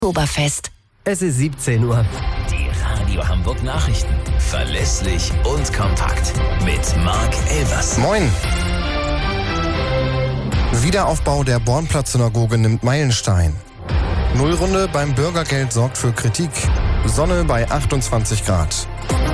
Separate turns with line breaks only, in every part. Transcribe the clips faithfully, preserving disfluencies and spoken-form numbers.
Oktoberfest.
Es ist siebzehn Uhr.
Die Radio Hamburg Nachrichten. Verlässlich und kompakt. Mit Marc Elvers.
Moin. Wiederaufbau der Bornplatz-Synagoge nimmt Meilenstein. Nullrunde beim Bürgergeld sorgt für Kritik. Sonne bei achtundzwanzig Grad.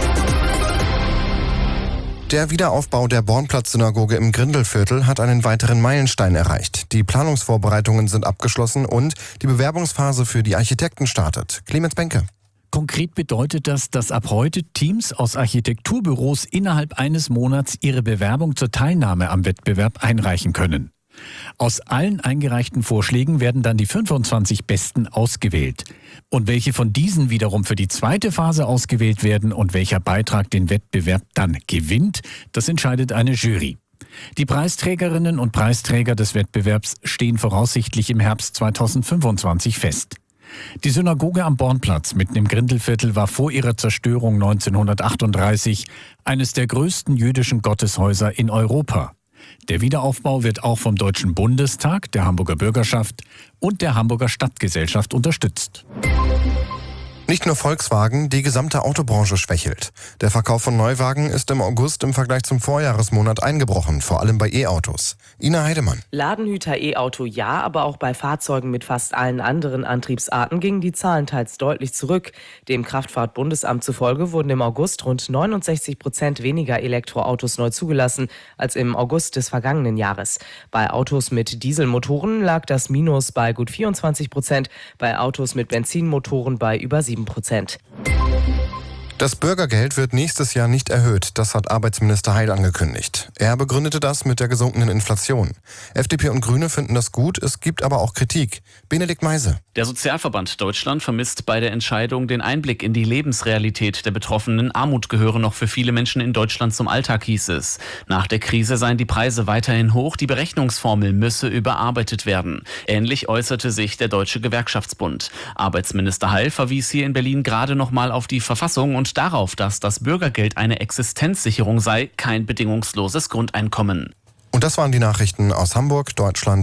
Der Wiederaufbau der Bornplatz-Synagoge im Grindelviertel hat einen weiteren Meilenstein erreicht. Die Planungsvorbereitungen sind abgeschlossen und die Bewerbungsphase für die Architekten startet. Clemens Benke.
Konkret bedeutet das, dass ab heute Teams aus Architekturbüros innerhalb eines Monats ihre Bewerbung zur Teilnahme am Wettbewerb einreichen können. Aus allen eingereichten Vorschlägen werden dann die fünfundzwanzig Besten ausgewählt. Und welche von diesen wiederum für die zweite Phase ausgewählt werden und welcher Beitrag den Wettbewerb dann gewinnt, das entscheidet eine Jury. Die Preisträgerinnen und Preisträger des Wettbewerbs stehen voraussichtlich im Herbst zweitausendfünfundzwanzig fest. Die Synagoge am Bornplatz mitten im Grindelviertel war vor ihrer Zerstörung neunzehnhundertachtunddreißig eines der größten jüdischen Gotteshäuser in Europa. Der Wiederaufbau wird auch vom Deutschen Bundestag, der Hamburger Bürgerschaft und der Hamburger Stadtgesellschaft unterstützt.
Nicht nur Volkswagen, die gesamte Autobranche schwächelt. Der Verkauf von Neuwagen ist im August im Vergleich zum Vorjahresmonat eingebrochen, vor allem bei E-Autos. Ina Heidemann.
Ladenhüter E-Auto ja, aber auch bei Fahrzeugen mit fast allen anderen Antriebsarten gingen die Zahlen teils deutlich zurück. Dem Kraftfahrtbundesamt zufolge wurden im August rund neunundsechzig Prozent weniger Elektroautos neu zugelassen als im August des vergangenen Jahres. Bei Autos mit Dieselmotoren lag das Minus bei gut vierundzwanzig Prozent, bei Autos mit Benzinmotoren bei über sieben Prozent.
Das Bürgergeld wird nächstes Jahr nicht erhöht, das hat Arbeitsminister Heil angekündigt. Er begründete das mit der gesunkenen Inflation. F D P und Grüne finden das gut, es gibt aber auch Kritik. Benedikt Meise.
Der Sozialverband Deutschland vermisst bei der Entscheidung den Einblick in die Lebensrealität der Betroffenen. Armut gehöre noch für viele Menschen in Deutschland zum Alltag, hieß es. Nach der Krise seien die Preise weiterhin hoch, die Berechnungsformel müsse überarbeitet werden. Ähnlich äußerte sich der Deutsche Gewerkschaftsbund. Arbeitsminister Heil verwies hier in Berlin gerade noch mal auf die Verfassung und darauf, dass das Bürgergeld eine Existenzsicherung sei, kein bedingungsloses Grundeinkommen.
Und das waren die Nachrichten aus Hamburg, Deutschland.